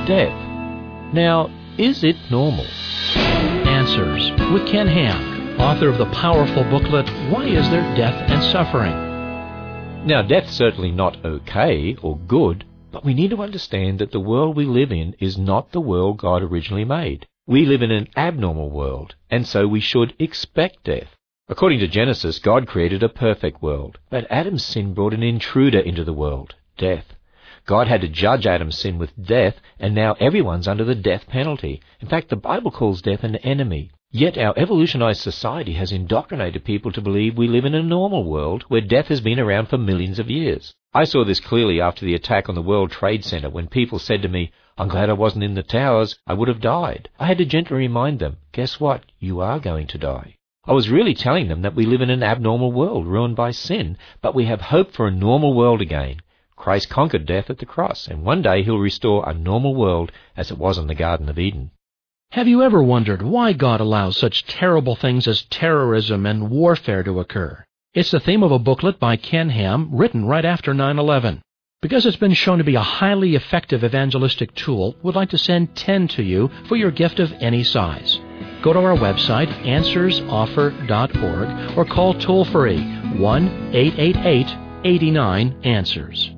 death. Now, is it normal? Answers with Ken Ham, author of the powerful booklet, Why Is There Death and Suffering? Now, death's certainly not okay or good, but we need to understand that the world we live in is not the world God originally made. We live in an abnormal world, and so we should expect death. According to Genesis, God created a perfect world, but Adam's sin brought an intruder into the world, death. God had to judge Adam's sin with death, and now everyone's under the death penalty. In fact, the Bible calls death an enemy. Yet our evolutionized society has indoctrinated people to believe we live in a normal world where death has been around for millions of years. I saw this clearly after the attack on the World Trade Center when people said to me, "I'm glad I wasn't in the towers, I would have died." I had to gently remind them, guess what? You are going to die. I was really telling them that we live in an abnormal world ruined by sin, but we have hope for a normal world again. Christ conquered death at the cross, and one day he'll restore a normal world as it was in the Garden of Eden. Have you ever wondered why God allows such terrible things as terrorism and warfare to occur? It's the theme of a booklet by Ken Ham, written right after 9/11. Because it's been shown to be a highly effective evangelistic tool, we'd like to send 10 to you for your gift of any size. Go to our website, answersoffer.org, or call toll-free 1-888-89-ANSWERS.